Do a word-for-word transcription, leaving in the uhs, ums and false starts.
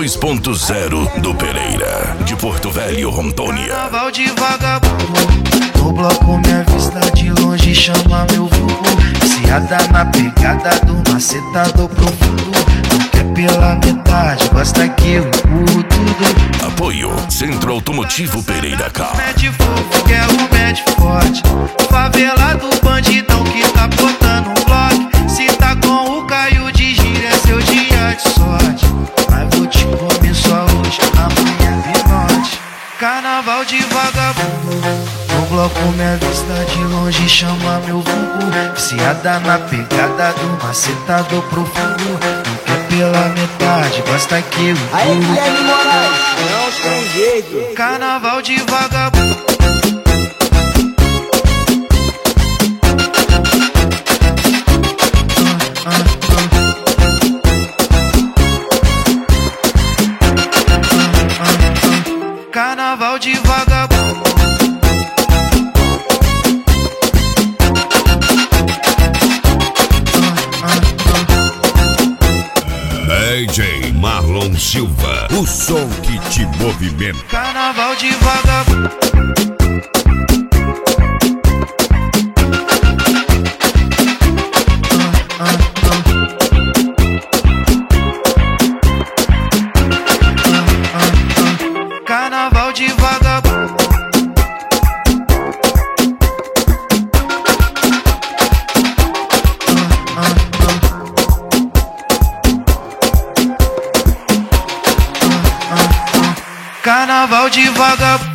dois ponto zero do Pereira, de Porto Velho, Rondônia. Carnaval de vagabundo, no bloco minha vista de longe chama meu vulgo. Viciada na pegada do macetado profundo. Não quer pela metade, basta que eu empurro tudo. Apoio Centro Automotivo Pereira Car. Mede fofo, quer o mede forte. Favelado bandidão que tá botando um bloco. Se tá com o Caio de gira é seu dia de sorte. Mas vou te comer só hoje, amanhã de noite. Carnaval de vagabundo, no bloco minha vista de longe chama meu vulgo. Viciada na pegada do macetado profundo. Não quer pela metade, basta que eu Aí, Guilherme Moraes, não tem jeito. Carnaval de vagabundo. Carnaval de vagabundo. D J Marlon Silva, o som que te movimenta. Carnaval de vagabundo. Carnaval de vagabundo. Carnaval de vagabundo.